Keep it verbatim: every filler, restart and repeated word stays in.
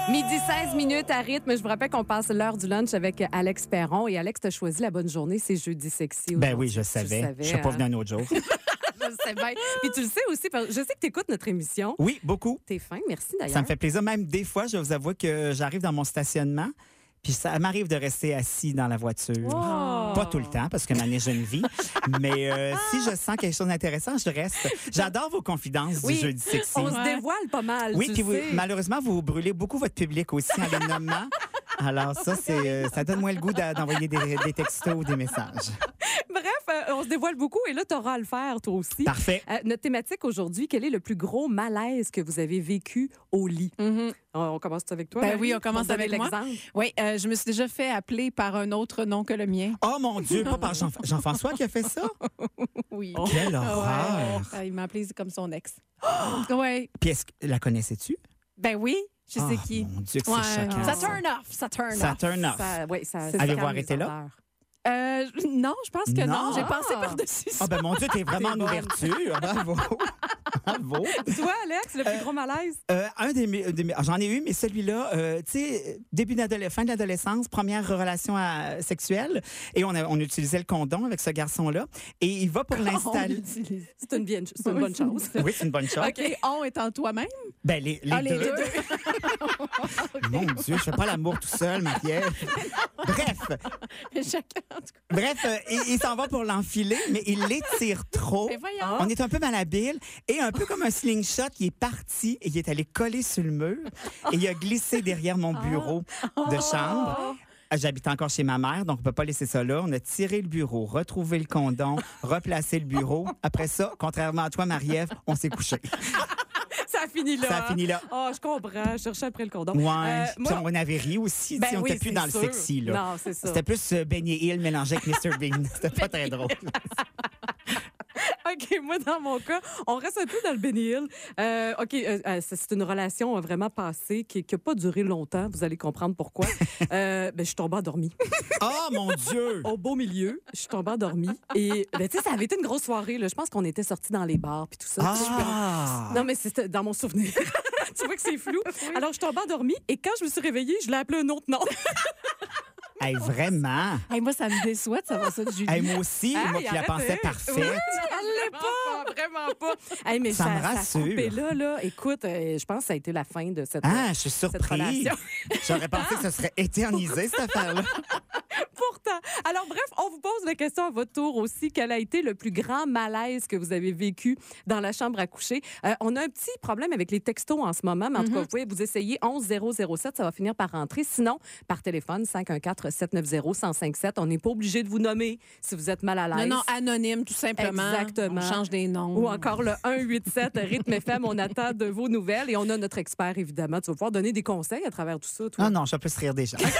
Midi seize minutes à rythme. Je vous rappelle qu'on passe l'heure du lunch avec Alex Perron. Et Alex, t'as choisi la bonne journée. C'est jeudi sexy. Ben oui, je savais. savais. Je suis pas venue un autre jour. Je le sais bien. Puis tu le sais aussi, parce que je sais que tu écoutes notre émission. Oui, beaucoup. T'es fin, merci d'ailleurs. Ça me fait plaisir. Même des fois, je vous avoue que j'arrive dans mon stationnement. Puis ça m'arrive de rester assis dans la voiture. Oh. Pas tout le temps, parce que ma je ne vis. Mais euh, si je sens quelque chose d'intéressant, je reste. J'adore vos confidences oui, du jeudi sexy. On se dévoile pas mal, Oui, tu puis vous, sais. malheureusement, vous brûlez beaucoup votre public aussi en les nommant. Alors ça, c'est, euh, ça donne moins le goût d'envoyer des, des textos ou des messages. Bref, euh, on se dévoile beaucoup et là, tu auras à le faire, toi aussi. Parfait. Euh, notre thématique aujourd'hui, quel est le plus gros malaise que vous avez vécu au lit? Mm-hmm. On, on commence avec toi? Ben Marie? oui, on commence Pour donner avec moi. l'exemple. Oui, euh, je me suis déjà fait appeler par un autre nom que le mien. Oh mon Dieu, pas par Jean- Jean-François qui a fait ça? Oui. Oh. Quelle horreur! Ouais. Euh, il m'a appelé comme son ex. Oh! Ouais. Puis est-ce que la connaissais-tu? Ben oui, je sais Oh, qui. mon Dieu, que Ouais, c'est choquant. ça turn off, ça turn Ça off. turn off. Ça, oui, ça, C'est ça Avez-vous calme arrêté les là? odeurs. Euh, non, je pense que non. Non. J'ai passé Ah. par-dessus ça. Ah ben mon Dieu, t'es vraiment T'es en bonne. ouverture. Bravo. Bravo. Toi, Alex, le plus gros malaise? Euh, un des, mes- des mes- j'en ai eu, mais celui-là, euh, tu sais, début d'adolescence, fin de l'adolescence, première relation à- sexuelle, et on, a, on utilisait le condom avec ce garçon-là, et il va pour l'installer. C'est une, bien, c'est une bonne chose. Oui, c'est une bonne chose. OK, on étant toi-même. Ben les, les Ah, les deux. deux. Mon Dieu, je fais pas l'amour tout seul, Marie-Ève. Bref, Chacun, en tout cas. bref, euh, il, il s'en va pour l'enfiler, mais il l'étire trop. Mais voyons. On est un peu malhabile et un peu comme un slingshot, il est parti et il est allé coller sur le mur et il a glissé derrière mon bureau de chambre. J'habite encore chez ma mère, donc on peut pas laisser ça là. On a tiré le bureau, retrouvé le condom, replacé le bureau. Après ça, contrairement à toi, Marie-Ève, on s'est couché. Ça a fini là. Ça a fini là. Oh, je comprends. Je cherchais après le condom. Ouais. Euh, Puis moi, on avait ri aussi. Ben tu sais, on oui, n'était plus c'est dans le sûr. sexy. Là. Non, c'est ça. C'était plus euh, Benny Hill mélangé avec mister Bean. C'était pas très drôle. OK, moi, dans mon cas, on reste un peu dans le Benny Hill. Euh, OK, euh, euh, c'est une relation euh, vraiment passée qui n'a pas duré longtemps. Vous allez comprendre pourquoi. euh, ben, je suis tombée endormie. Oh mon Dieu! Au beau milieu, je suis tombée endormie. Et ben, tu sais, ça avait été une grosse soirée. Là. Je pense qu'on était sortis dans les bars puis tout ça. Ah! Non, mais c'était dans mon souvenir. Tu vois que c'est flou. Alors, je suis tombée endormie et quand je me suis réveillée, je l'ai appelé un autre nom. Hey, vraiment? Hey, moi, ça me déçoit de savoir ça de Julie. Hey, moi aussi, Hey, moi qui la arrêtez. pensais parfaite. Oui, elle l'est pas, vraiment pas. Hey, mais Ça ça, me ça a rassure. coupé là, là. Écoute, euh, je pense que ça a été la fin de cette, Ah, je suis cette surpris. relation. J'aurais pensé que ce serait éternisé, cette affaire-là. Pourtant. Alors, bref, on vous pose la question à votre tour aussi. Quel a été le plus grand malaise que vous avez vécu dans la chambre à coucher? Euh, on a un petit problème avec les textos en ce moment, mais en tout cas, vous pouvez vous essayer onze zéro zéro sept, ça va finir par rentrer. Sinon, par téléphone, cinq un quatre sept neuf zéro un zéro cinq sept. On n'est pas obligé de vous nommer si vous êtes mal à l'aise. Non, non, anonyme, tout simplement. Exactement. On change des noms. Ou encore le un huit sept Rythme F M. On attend de vos nouvelles et on a notre expert, évidemment. Tu vas pouvoir donner des conseils à travers tout ça, toi. Ah non, je peux se rire déjà.